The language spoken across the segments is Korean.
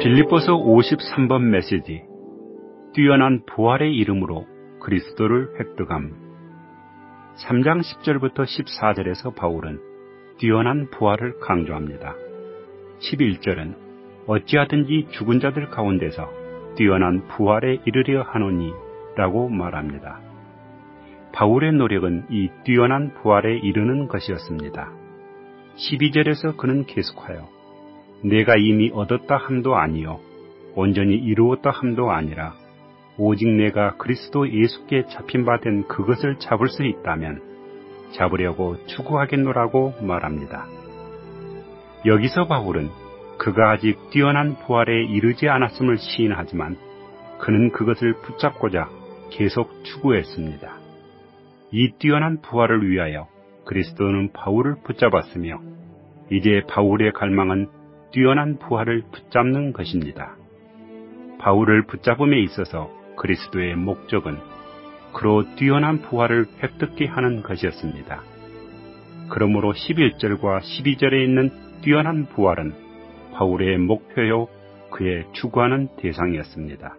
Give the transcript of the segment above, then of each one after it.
빌립보서 53번 메시지. 뛰어난 부활의 이름으로 그리스도를 획득함. 3장 10절부터 14절에서 바울은 뛰어난 부활을 강조합니다. 11절은 어찌하든지 죽은 자들 가운데서 뛰어난 부활에 이르려 하노니 라고 말합니다. 바울의 노력은 이 뛰어난 부활에 이르는 것이었습니다. 12절에서 그는 계속하여 내가 이미 얻었다 함도 아니요 온전히 이루었다 함도 아니라 오직 내가 그리스도 예수께 잡힌 바 된 그것을 잡을 수 있다면 잡으려고 추구하겠노라고 말합니다. 여기서 바울은 그가 아직 뛰어난 부활에 이르지 않았음을 시인하지만 그는 그것을 붙잡고자 계속 추구했습니다. 이 뛰어난 부활을 위하여 그리스도는 바울을 붙잡았으며 이제 바울의 갈망은 뛰어난 부활을 붙잡는 것입니다. 바울을 붙잡음에 있어서 그리스도의 목적은 그로 뛰어난 부활을 획득케 하는 것이었습니다. 그러므로 11절과 12절에 있는 뛰어난 부활은 바울의 목표요 그의 추구하는 대상이었습니다.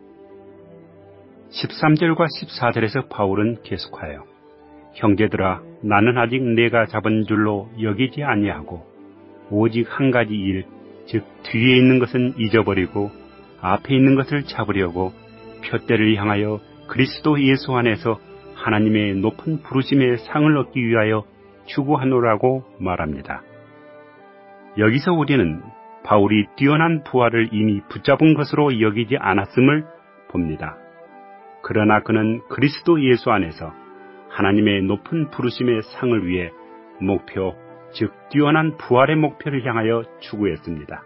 13절과 14절에서 바울은 계속하여 형제들아 나는 아직 내가 잡은 줄로 여기지 아니하고 오직 한 가지 일, 즉 뒤에 있는 것은 잊어버리고 앞에 있는 것을 잡으려고 표대를 향하여 그리스도 예수 안에서 하나님의 높은 부르심의 상을 얻기 위하여 추구하노라고 말합니다. 여기서 우리는 바울이 뛰어난 부활을 이미 붙잡은 것으로 여기지 않았음을 봅니다. 그러나 그는 그리스도 예수 안에서 하나님의 높은 부르심의 상을 위해 목표, 즉 뛰어난 부활의 목표를 향하여 추구했습니다.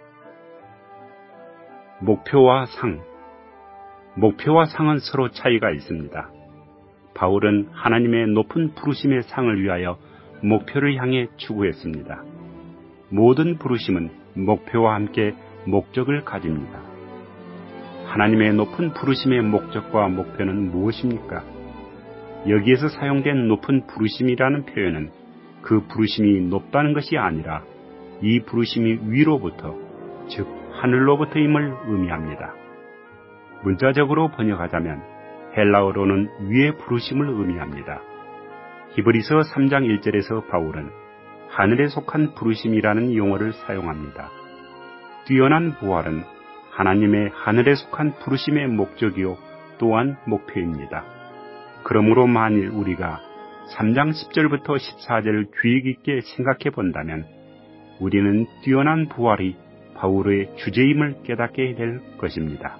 목표와 상은 서로 차이가 있습니다. 바울은 하나님의 높은 부르심의 상을 위하여 목표를 향해 추구했습니다. 모든 부르심은 목표와 함께 목적을 가집니다. 하나님의 높은 부르심의 목적과 목표는 무엇입니까? 여기에서 사용된 높은 부르심이라는 표현은 그 부르심이 높다는 것이 아니라 이 부르심이 위로부터, 즉 하늘로부터임을 의미합니다. 문자적으로 번역하자면 헬라어로는 위의 부르심을 의미합니다. 히브리서 3장 1절에서 바울은 하늘에 속한 부르심이라는 용어를 사용합니다. 뛰어난 부활은 하나님의 하늘에 속한 부르심의 목적이요 또한 목표입니다. 그러므로 만일 우리가 3장 10절부터 14절을 주의 깊게 생각해 본다면 우리는 뛰어난 부활이 바울의 주제임을 깨닫게 될 것입니다.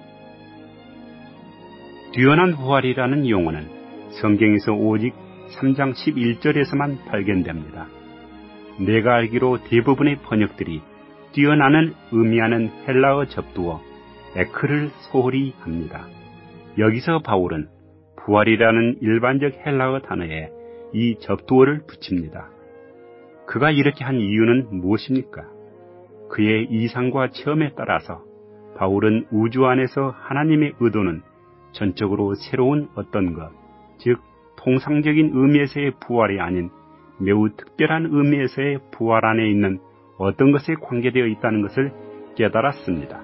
뛰어난 부활이라는 용어는 성경에서 오직 3장 11절에서만 발견됩니다. 내가 알기로 대부분의 번역들이 뛰어나는 의미하는 헬라어 접두어 에크를 소홀히 합니다. 여기서 바울은 부활이라는 일반적 헬라어 단어에 이 접두어를 붙입니다. 그가 이렇게 한 이유는 무엇입니까? 그의 이상과 체험에 따라서 바울은 우주 안에서 하나님의 의도는 전적으로 새로운 어떤 것, 즉 통상적인 의미에서의 부활이 아닌 매우 특별한 의미에서의 부활 안에 있는 어떤 것에 관계되어 있다는 것을 깨달았습니다.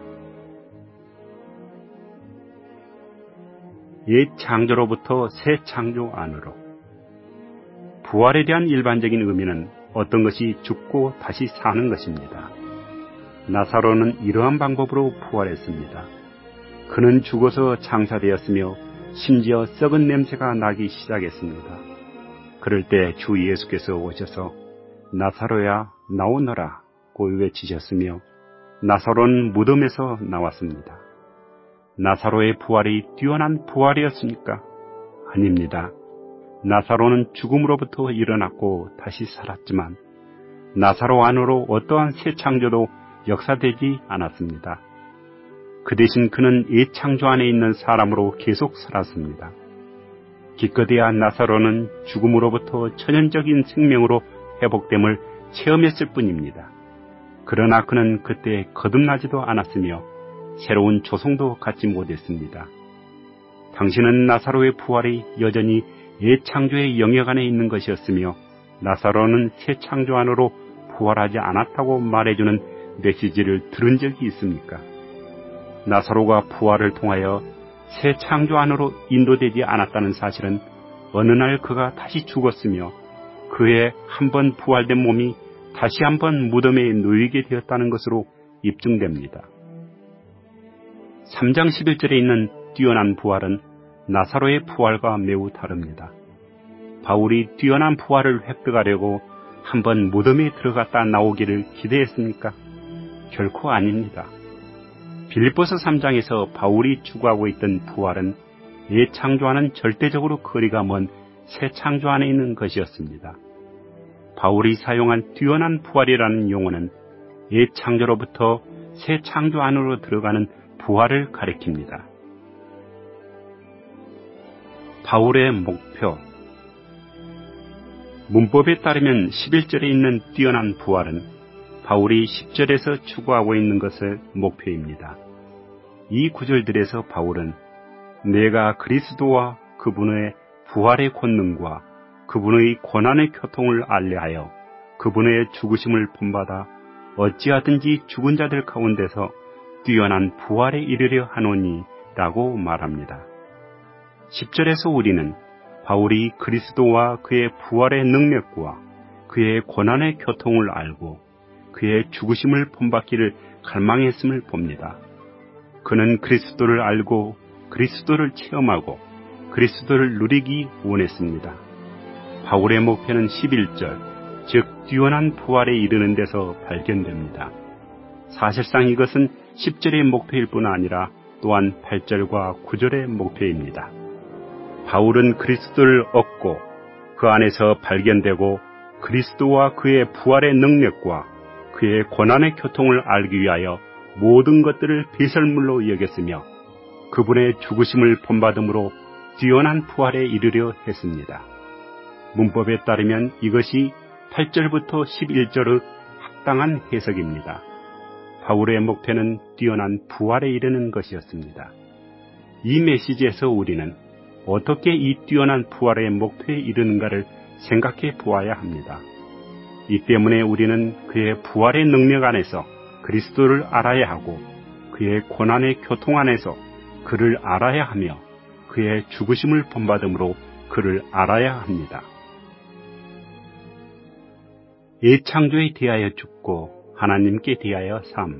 옛 창조로부터 새 창조 안으로. 부활에 대한 일반적인 의미는 어떤 것이 죽고 다시 사는 것입니다. 나사로는 이러한 방법으로 부활했습니다. 그는 죽어서 장사되었으며 심지어 썩은 냄새가 나기 시작했습니다. 그럴 때 주 예수께서 오셔서 나사로야 나오너라고 외치셨으며 나사로는 무덤에서 나왔습니다. 나사로의 부활이 뛰어난 부활이었습니까? 아닙니다. 나사로는 죽음으로부터 일어났고 다시 살았지만 나사로 안으로 어떠한 새 창조도 역사되지 않았습니다. 그 대신 그는 옛 창조 안에 있는 사람으로 계속 살았습니다. 기껏해야 나사로는 죽음으로부터 천연적인 생명으로 회복됨을 체험했을 뿐입니다. 그러나 그는 그때 거듭나지도 않았으며 새로운 조성도 갖지 못했습니다. 당신은 나사로의 부활이 여전히 옛 창조의 영역 안에 있는 것이었으며 나사로는 새 창조 안으로 부활하지 않았다고 말해주는 메시지를 들은 적이 있습니까? 나사로가 부활을 통하여 새 창조 안으로 인도되지 않았다는 사실은 어느 날 그가 다시 죽었으며 그의 한 번 부활된 몸이 다시 한번 무덤에 놓이게 되었다는 것으로 입증됩니다. 3장 11절에 있는 뛰어난 부활은 나사로의 부활과 매우 다릅니다. 바울이 뛰어난 부활을 획득하려고 한번 무덤에 들어갔다 나오기를 기대했습니까? 결코 아닙니다. 빌립보서 3장에서 바울이 추구하고 있던 부활은 옛 창조와는 절대적으로 거리가 먼 새 창조 안에 있는 것이었습니다. 바울이 사용한 뛰어난 부활이라는 용어는 옛 창조로부터 새 창조 안으로 들어가는 부활을 가리킵니다. 바울의 목표. 문법에 따르면 11절에 있는 뛰어난 부활은 바울이 10절에서 추구하고 있는 것의 목표입니다. 이 구절들에서 바울은 내가 그리스도와 그분의 부활의 권능과 그분의 고난의 교통을 알려하여 그분의 죽으심을 본받아 어찌하든지 죽은 자들 가운데서 뛰어난 부활에 이르려 하노니 라고 말합니다. 10절에서 우리는 바울이 그리스도와 그의 부활의 능력과 그의 고난의 교통을 알고 그의 죽으심을 본받기를 갈망했음을 봅니다. 그는 그리스도를 알고 그리스도를 체험하고 그리스도를 누리기 원했습니다. 바울의 목표는 11절, 즉 뛰어난 부활에 이르는 데서 발견됩니다. 사실상 이것은 10절의 목표일 뿐 아니라 또한 8절과 9절의 목표입니다. 바울은 그리스도를 얻고 그 안에서 발견되고 그리스도와 그의 부활의 능력과 그의 고난의 교통을 알기 위하여 모든 것들을 배설물로 여겼으며 그분의 죽으심을 본받음으로 뛰어난 부활에 이르려 했습니다. 문법에 따르면 이것이 8절부터 11절의 합당한 해석입니다. 바울의 목표는 뛰어난 부활에 이르는 것이었습니다. 이 메시지에서 우리는 어떻게 이 뛰어난 부활의 목표에 이르는가를 생각해 보아야 합니다. 이 때문에 우리는 그의 부활의 능력 안에서 그리스도를 알아야 하고 그의 고난의 교통 안에서 그를 알아야 하며 그의 죽으심을 본받음으로 그를 알아야 합니다. 옛 창조에 대하여 죽고 하나님께 대하여 삶.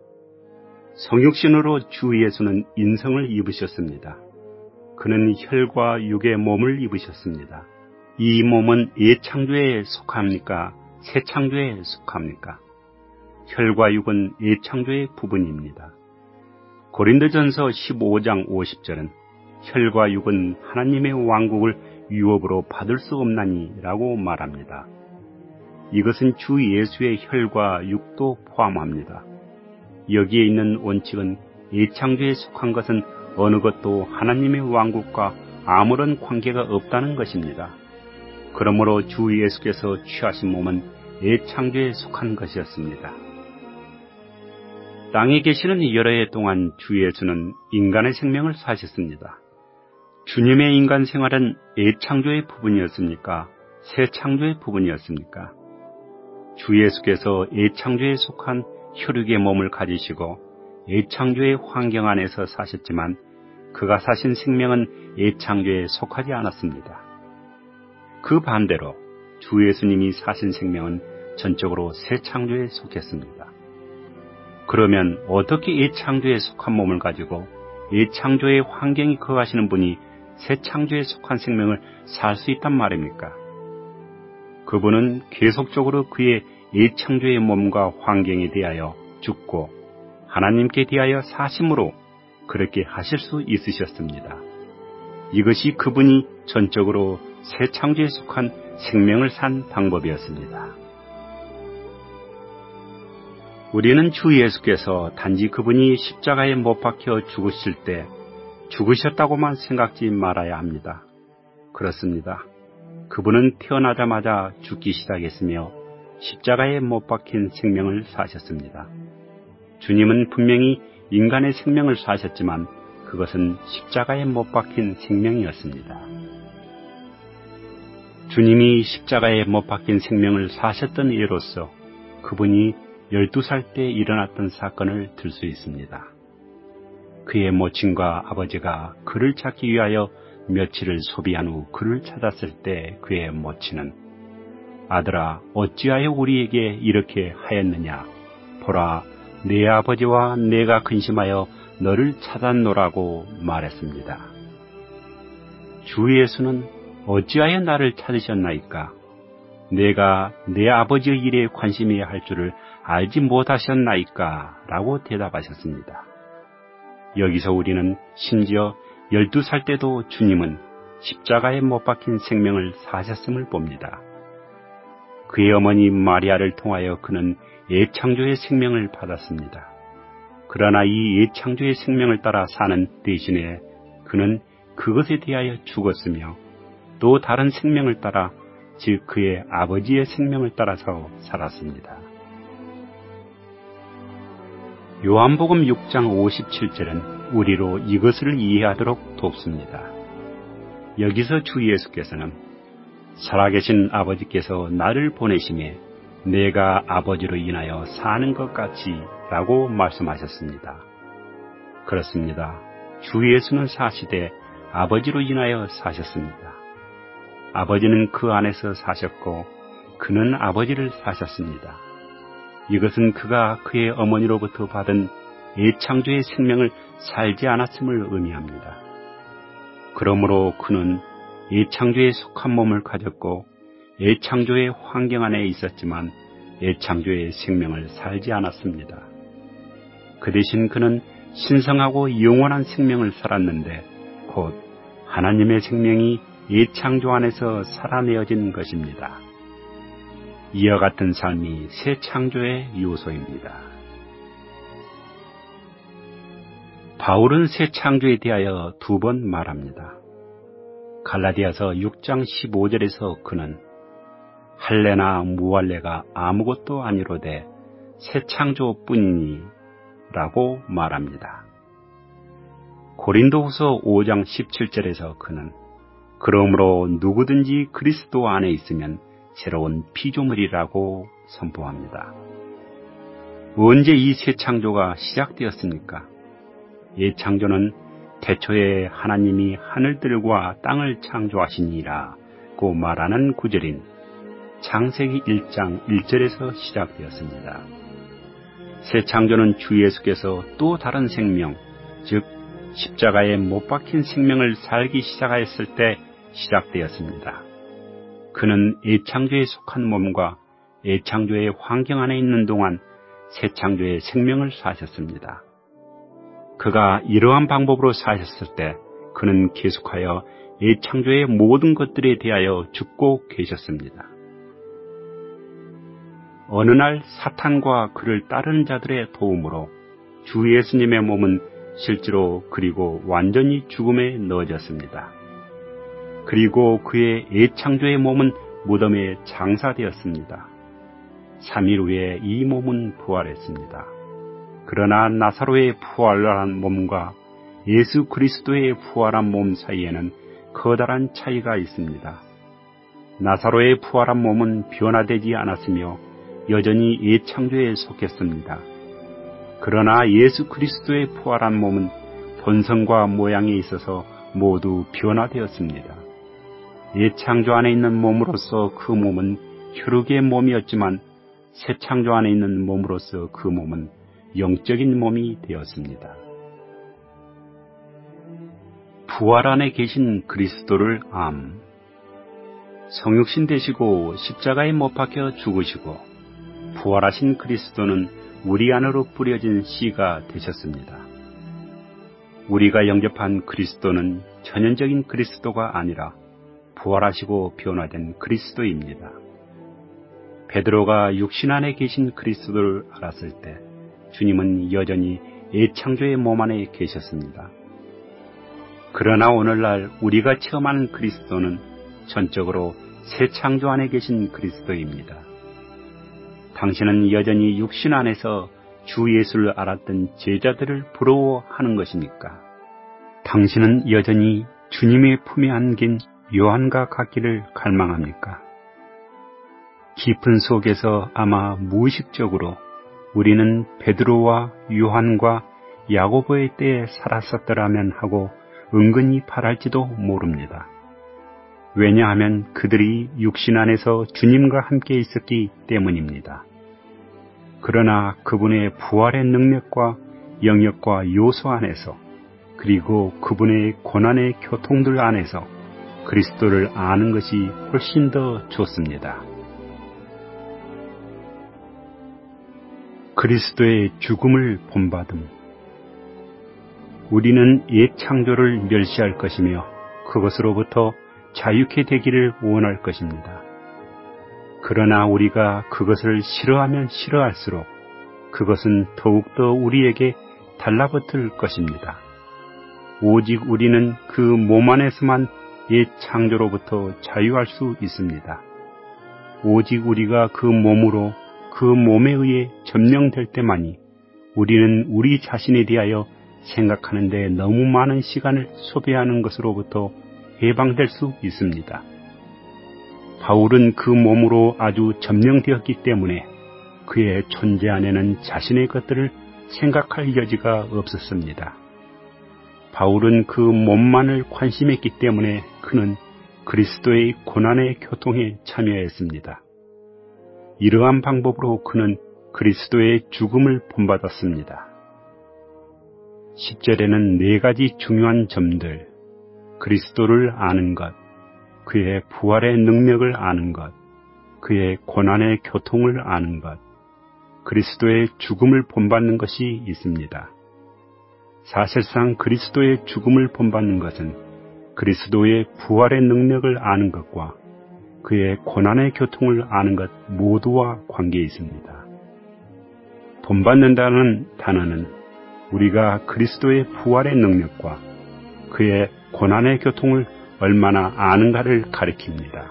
성육신으로 주 예수는 인성을 입으셨습니다. 그는 혈과 육의 몸을 입으셨습니다. 이 몸은 옛 창조에 속합니까? 새 창조에 속합니까? 혈과 육은 옛 창조의 부분입니다. 고린도전서 15장 50절은 혈과 육은 하나님의 왕국을 유업으로 받을 수 없나니 라고 말합니다. 이것은 주 예수의 혈과 육도 포함합니다. 여기에 있는 원칙은 옛 창조에 속한 것은 어느 것도 하나님의 왕국과 아무런 관계가 없다는 것입니다. 그러므로 주 예수께서 취하신 몸은 옛 창조에 속한 것이었습니다. 땅에 계시는 여러 해 동안 주 예수는 인간의 생명을 사셨습니다. 주님의 인간 생활은 옛 창조의 부분이었습니까? 새 창조의 부분이었습니까? 주 예수께서 옛 창조에 속한 혈육의 몸을 가지시고 옛 창조의 환경 안에서 사셨지만 그가 사신 생명은 옛 창조에 속하지 않았습니다. 그 반대로 주 예수님이 사신 생명은 전적으로 새 창조에 속했습니다. 그러면 어떻게 옛 창조에 속한 몸을 가지고 옛 창조의 환경이 거하시는 분이 새 창조에 속한 생명을 살 수 있단 말입니까? 그분은 계속적으로 그의 옛 창조의 몸과 환경에 대하여 죽고 하나님께 대하여 사심으로 그렇게 하실 수 있으셨습니다. 이것이 그분이 전적으로 새 창조에 속한 생명을 산 방법이었습니다. 우리는 주 예수께서 단지 그분이 십자가에 못 박혀 죽으실 때 죽으셨다고만 생각지 말아야 합니다. 그렇습니다. 그분은 태어나자마자 죽기 시작했으며 십자가에 못 박힌 생명을 사셨습니다. 주님은 분명히 인간의 생명을 사셨지만 그것은 십자가에 못 박힌 생명이었습니다. 주님이 십자가에 못 박힌 생명을 사셨던 예로서 그분이 12살 때 일어났던 사건을 들 수 있습니다. 그의 모친과 아버지가 그를 찾기 위하여 며칠을 소비한 후 그를 찾았을 때 그의 모친은 아들아 어찌하여 우리에게 이렇게 하였느냐 보라 네 아버지와 내가 근심하여 너를 찾았노라고 말했습니다. 주 예수는 어찌하여 나를 찾으셨나이까? 내가 내 아버지의 일에 관심해야 할 줄을 알지 못하셨나이까? 라고 대답하셨습니다. 여기서 우리는 심지어 12살 때도 주님은 십자가에 못 박힌 생명을 사셨음을 봅니다. 그의 어머니 마리아를 통하여 그는 예창조의 생명을 받았습니다. 그러나 이 예창조의 생명을 따라 사는 대신에 그는 그것에 대하여 죽었으며 또 다른 생명을 따라 즉 그의 아버지의 생명을 따라서 살았습니다. 요한복음 6장 57절은 우리로 이것을 이해하도록 돕습니다. 여기서 주 예수께서는 살아계신 아버지께서 나를 보내심에 내가 아버지로 인하여 사는 것 같이 라고 말씀하셨습니다. 그렇습니다. 주 예수는 사시되 아버지로 인하여 사셨습니다. 아버지는 그 안에서 사셨고 그는 아버지를 사셨습니다. 이것은 그가 그의 어머니로부터 받은 예창조의 생명을 살지 않았음을 의미합니다. 그러므로 그는 예창조에 속한 몸을 가졌고 예창조의 환경 안에 있었지만 예창조의 생명을 살지 않았습니다. 그 대신 그는 신성하고 영원한 생명을 살았는데 곧 하나님의 생명이 예창조 안에서 살아내어진 것입니다. 이와 같은 삶이 새 창조의 요소입니다. 바울은 새 창조에 대하여 2번 말합니다. 갈라디아서 6장 15절에서 그는 할례나 무할례가 아무것도 아니로되 새 창조뿐이니 라고 말합니다. 고린도후서 5장 17절에서 그는 그러므로 누구든지 그리스도 안에 있으면 새로운 피조물이라고 선포합니다. 언제 이 새 창조가 시작되었습니까? 이 창조는 태초에 하나님이 하늘들과 땅을 창조하시니라고 말하는 구절인 창세기 1장 1절에서 시작되었습니다. 새 창조는 주 예수께서 또 다른 생명, 즉 십자가에 못 박힌 생명을 살기 시작하였을 때 시작되었습니다. 그는 예창조에 속한 몸과 예창조의 환경 안에 있는 동안 새 창조의 생명을 사셨습니다. 그가 이러한 방법으로 사셨을 때 그는 계속하여 예창조의 모든 것들에 대하여 죽고 계셨습니다. 어느 날 사탄과 그를 따르는 자들의 도움으로 주 예수님의 몸은 실제로 그리고 완전히 죽음에 넣어졌습니다. 그리고 그의 예창조의 몸은 무덤에 장사되었습니다. 3일 후에 이 몸은 부활했습니다. 그러나 나사로의 부활한 몸과 예수 그리스도의 부활한 몸 사이에는 커다란 차이가 있습니다. 나사로의 부활한 몸은 변화되지 않았으며 여전히 예창조에 속했습니다. 그러나 예수 그리스도의 부활한 몸은 본성과 모양에 있어서 모두 변화되었습니다. 예창조 안에 있는 몸으로서 그 몸은 혈육의 몸이었지만 새 창조 안에 있는 몸으로서 그 몸은 영적인 몸이 되었습니다. 부활 안에 계신 그리스도를 성육신 되시고 십자가에 못 박혀 죽으시고 부활하신 그리스도는 우리 안으로 뿌려진 씨가 되셨습니다. 우리가 영접한 그리스도는 전형적인 그리스도가 아니라 부활하시고 변화된 그리스도입니다. 베드로가 육신 안에 계신 그리스도를 알았을 때 주님은 여전히 예창조의 몸 안에 계셨습니다. 그러나 오늘날 우리가 체험하는 그리스도는 전적으로 새 창조 안에 계신 그리스도입니다. 당신은 여전히 육신 안에서 주 예수를 알았던 제자들을 부러워하는 것입니까? 당신은 여전히 주님의 품에 안긴 요한과 같기를 갈망합니까? 깊은 속에서 아마 무의식적으로 우리는 베드로와 요한과 야고보의 때에 살았었더라면 하고 은근히 바랄지도 모릅니다. 왜냐하면 그들이 육신 안에서 주님과 함께 있었기 때문입니다. 그러나 그분의 부활의 능력과 영역과 요소 안에서, 그리고 그분의 고난의 교통들 안에서 그리스도를 아는 것이 훨씬 더 좋습니다. 그리스도의 죽음을 본받음. 우리는 옛 창조를 멸시할 것이며 그것으로부터 자유케 되기를 원할 것입니다. 그러나 우리가 그것을 싫어하면 싫어할수록 그것은 더욱더 우리에게 달라붙을 것입니다. 오직 우리는 그 몸 안에서만 옛 창조로부터 자유할 수 있습니다. 오직 우리가 그 몸으로 그 몸에 의해 점령될 때만이 우리는 우리 자신에 대하여 생각하는데 너무 많은 시간을 소비하는 것으로부터 해방될 수 있습니다. 바울은 그 몸으로 아주 점령되었기 때문에 그의 존재 안에는 자신의 것들을 생각할 여지가 없었습니다. 바울은 그 몸만을 관심했기 때문에 그는 그리스도의 고난의 교통에 참여했습니다. 이러한 방법으로 그는 그리스도의 죽음을 본받았습니다. 10절에는 4가지 중요한 점들, 그리스도를 아는 것, 그의 부활의 능력을 아는 것, 그의 고난의 교통을 아는 것, 그리스도의 죽음을 본받는 것이 있습니다. 사실상 그리스도의 죽음을 본받는 것은 그리스도의 부활의 능력을 아는 것과 그의 고난의 교통을 아는 것 모두와 관계에 있습니다. 본받는다는 단어는 우리가 그리스도의 부활의 능력과 그의 고난의 교통을 얼마나 아는가를 가리킵니다.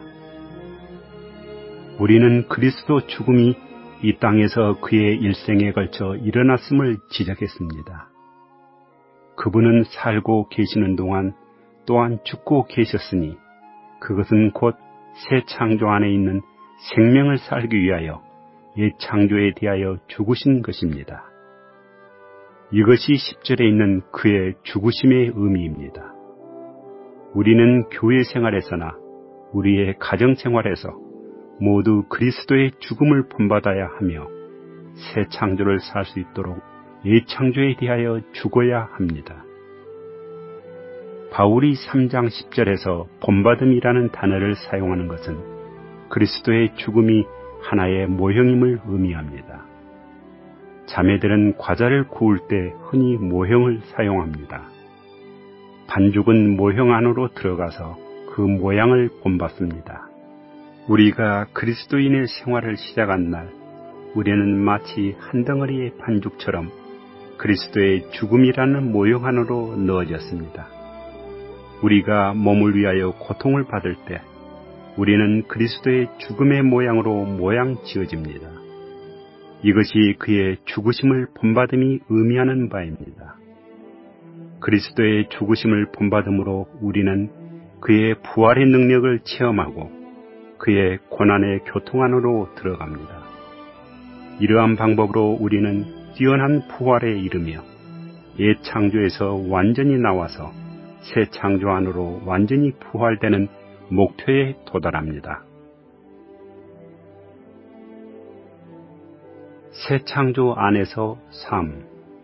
우리는 그리스도 죽음이 이 땅에서 그의 일생에 걸쳐 일어났음을 지적했습니다. 그분은 살고 계시는 동안 또한 죽고 계셨으니 그것은 곧 새 창조 안에 있는 생명을 살기 위하여 옛 창조에 대하여 죽으신 것입니다. 이것이 10절에 있는 그의 죽으심의 의미입니다. 우리는 교회 생활에서나 우리의 가정 생활에서 모두 그리스도의 죽음을 본받아야 하며 새 창조를 살 수 있도록 옛 창조에 대하여 죽어야 합니다. 바울이 3장 10절에서 본받음이라는 단어를 사용하는 것은 그리스도의 죽음이 하나의 모형임을 의미합니다. 자매들은 과자를 구울 때 흔히 모형을 사용합니다. 반죽은 모형 안으로 들어가서 그 모양을 본받습니다. 우리가 그리스도인의 생활을 시작한 날, 우리는 마치 한 덩어리의 반죽처럼 그리스도의 죽음이라는 모형 안으로 넣어졌습니다. 우리가 몸을 위하여 고통을 받을 때 우리는 그리스도의 죽음의 모양으로 모양 지어집니다. 이것이 그의 죽으심을 본받음이 의미하는 바입니다. 그리스도의 죽으심을 본받음으로 우리는 그의 부활의 능력을 체험하고 그의 고난의 교통 안으로 들어갑니다. 이러한 방법으로 우리는 뛰어난 부활에 이르며 옛 창조에서 완전히 나와서 새 창조 안으로 완전히 부활되는 목표에 도달합니다. 새 창조 안에서 삶.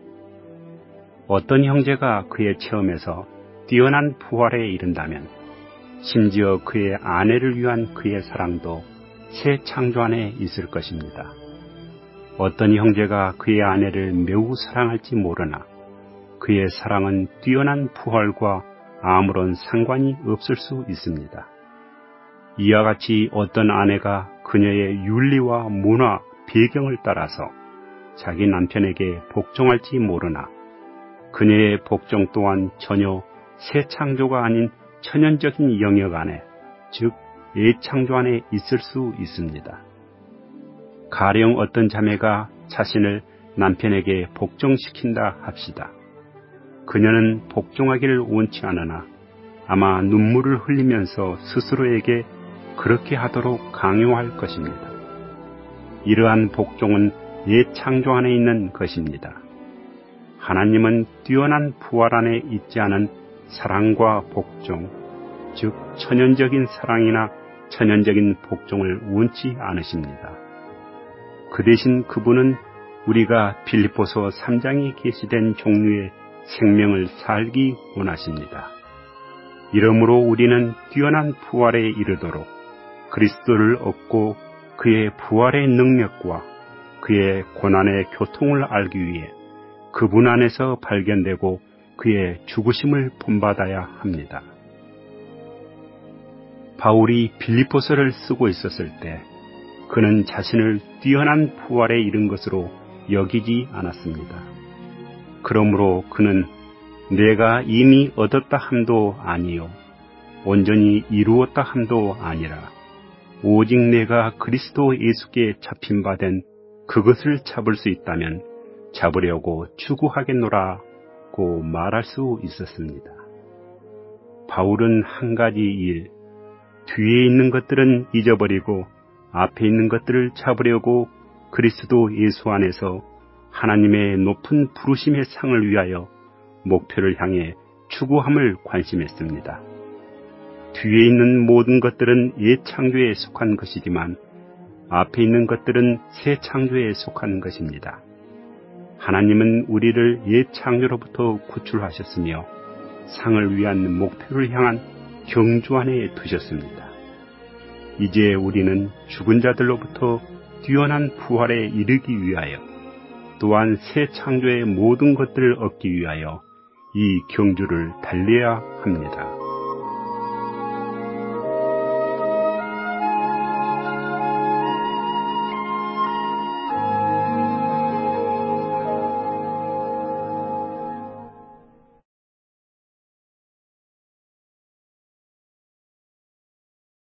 어떤 형제가 그의 체험에서 뛰어난 부활에 이른다면 심지어 그의 아내를 위한 그의 사랑도 새 창조 안에 있을 것입니다. 어떤 형제가 그의 아내를 매우 사랑할지 모르나 그의 사랑은 뛰어난 부활과 아무런 상관이 없을 수 있습니다. 이와 같이 어떤 아내가 그녀의 윤리와 문화, 배경을 따라서 자기 남편에게 복종할지 모르나 그녀의 복종 또한 전혀 새 창조가 아닌 천연적인 영역 안에, 즉 옛 창조 안에 있을 수 있습니다. 가령 어떤 자매가 자신을 남편에게 복종시킨다 합시다. 그녀는 복종하기를 원치 않으나 아마 눈물을 흘리면서 스스로에게 그렇게 하도록 강요할 것입니다. 이러한 복종은 옛 창조 안에 있는 것입니다. 하나님은 뛰어난 부활 안에 있지 않은 사랑과 복종, 즉 천연적인 사랑이나 천연적인 복종을 원치 않으십니다. 그 대신 그분은 우리가 빌립보서 3장에 게시된 종류의 생명을 살기 원하십니다. 이러므로 우리는 뛰어난 부활에 이르도록 그리스도를 얻고 그의 부활의 능력과 그의 고난의 교통을 알기 위해 그분 안에서 발견되고 그의 죽으심을 본받아야 합니다. 바울이 빌립보서를 쓰고 있었을 때 그는 자신을 뛰어난 부활에 이른 것으로 여기지 않았습니다. 그러므로 그는 내가 이미 얻었다 함도 아니요 온전히 이루었다 함도 아니라 오직 내가 그리스도 예수께 잡힌 바 된 그것을 잡을 수 있다면 잡으려고 추구하겠노라고 말할 수 있었습니다. 바울은 한 가지 일, 뒤에 있는 것들은 잊어버리고 앞에 있는 것들을 잡으려고 그리스도 예수 안에서 하나님의 높은 부르심의 상을 위하여 목표를 향해 추구함을 관심했습니다. 뒤에 있는 모든 것들은 옛 창조에 속한 것이지만 앞에 있는 것들은 새 창조에 속한 것입니다. 하나님은 우리를 옛 창조로부터 구출하셨으며 상을 위한 목표를 향한 경주 안에 두셨습니다. 이제 우리는 죽은 자들로부터 뛰어난 부활에 이르기 위하여 또한 새 창조의 모든 것들을 얻기 위하여 이 경주를 달려야 합니다.